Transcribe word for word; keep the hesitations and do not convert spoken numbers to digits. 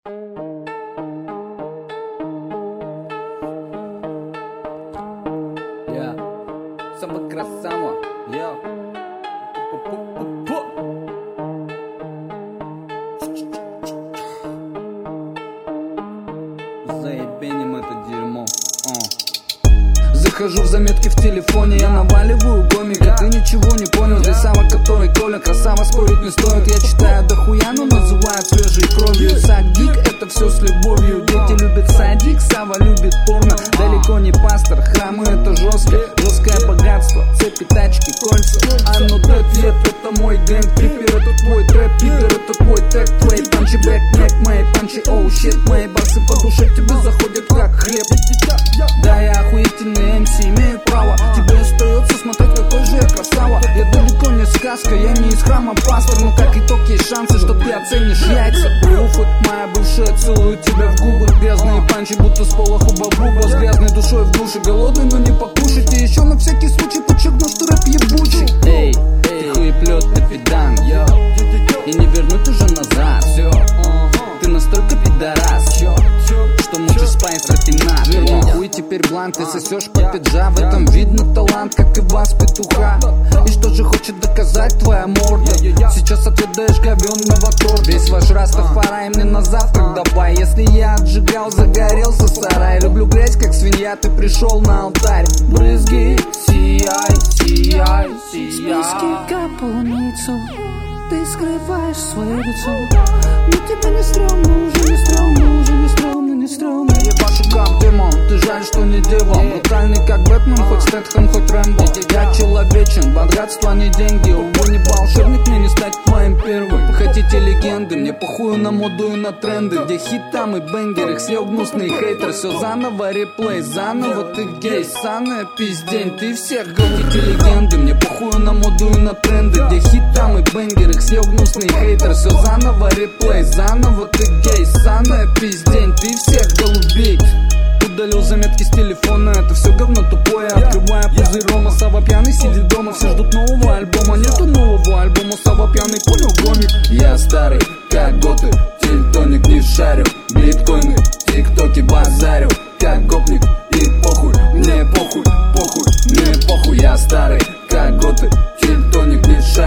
Yeah, самая красава. Yeah. Заебеним это дерьмо. uh. Захожу в заметки в телефоне, я наваливаю гомика. Ты ничего не понял, здесь Сава, который Коля. Красава, спорить не стоит, я читаю дохуя, но называют свежей кровью. Садик, это все с любовью. Дети любят садик, Сава любит порно. Далеко не пастор, храмы это жестко. Жесткое богатство, цепи, тачки, кольца. А ну дэт, нет, это мой гэнг. Припер, это твой трэп, пидор, это твой тег. Твой панчи, бэк, нэк, мои панчи, оу, щит. Мои баксы по душе тебе заходят как хлеб. Да, я охуительный эм си, имею право. Тебе остается смотреть, какой же я красава. Я далеко не сказка, я не из храма пастор. Но как итог есть шансы, что ты оценишь яйца. Уфы, моя бывшая, целую тебя в губы. Грязные панчи, будто с пола хуба-буба. С грязной душой в душе, голодный, но не покушать. И еще на всякий случай подчеркну, что рэп ебучий. Эй, ты хуеплет, ты педан, йо. И не вернуть уже назад, все. Ты настолько пидорас, что мучишь спайс рафинад. Верно, хуй теперь блант, ты сосешь по пиджа. В этом видно талант, как и вас, петуха. И что же хочет доказать твоя морда? Сейчас отведаешь говенного торта. Весь ваш растафарай мне на завтрак давай. Если я отжигал, загорелся сарай. Люблю грязь, как свинья, ты пришел на алтарь. Брызги, сияй, сияй, сияй. Списки капуницу, ты скрываешь свое лицо. Но тебе не стрёмно, уже не стрёмно, уже не стрёмно, не стрёмно. Я ебашу как демон, ты жаль, что не девон. Брутальный как Бэтмен, хоть Стэтхэм, хоть Рэмбо. Я человечен, богатство не деньги. Увы, не волшебник, мне не стать твоим первым. Хотите легенды, мне похую на моду и на тренды. Где хит, там и бенгер, их съел гнусный хейтер. Все заново, реплей, заново ты гей. Ссаная пиздень, ты всех хотите легенды. Мне похую на моду и на тренды. Где хит, там и бенгер, их съел гнусный хейтер. Все заново, реплей, заново ты гей. Ссаная пиздень, ты всех голубей. Удалил заметки с телефона, это все говно тупое. Открывая пузырь рома, Сава пьяный сидит дома. Все ждут нового альбома, нету нового альбома. Сава пьяный, понял, гомик. Я старый, как готы, тильтоник не шарю. Биткоины, тиктоки базарю. Как гопник, и похуй, мне похуй, похуй, мне похуй. Я старый, как готы, тильтоник не шарю.